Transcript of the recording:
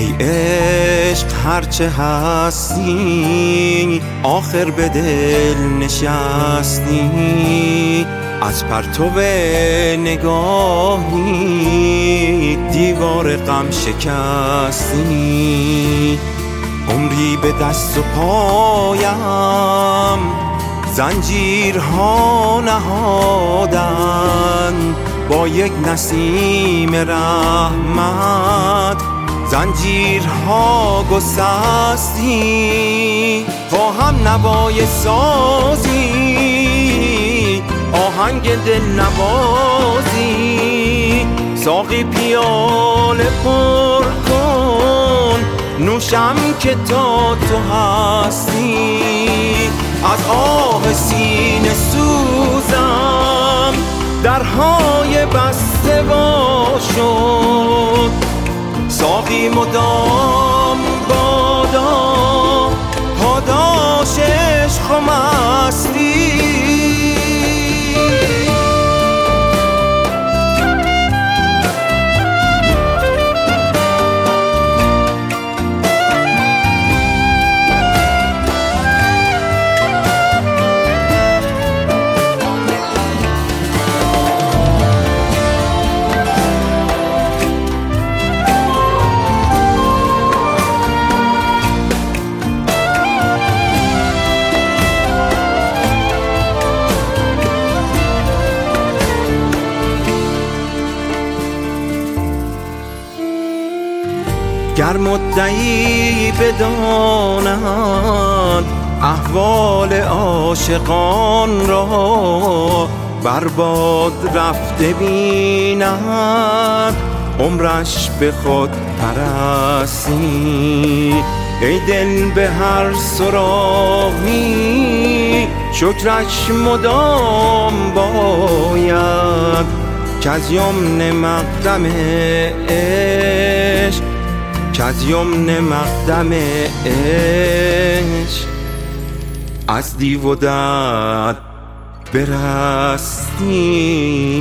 ای عشق هرچه هستی آخر به دل نشستی، از پرتو نگاهی دیوار غم شکستی. عمری به دست و پایم زنجیرها نهادن، با یک نسیم رحمت زنجیرها گسستی. خواهم نوای سازی آهنگ دل نوازی، ساقی پیاله پر کن نوشم که تا تو هستی. از آه سینه سوزم درهای بسته وا شد، ساقی مدام بادا پاداش عشق و مستی. گر مدعی بداند احوال عاشقان را، بر باد رفته بیند عمرش به خود پرستی. ای دل به هر سراغی شکرش مدام باید، کز یمن مقدم عشق کز یمن مقدم عشق از دیو و دد برستی.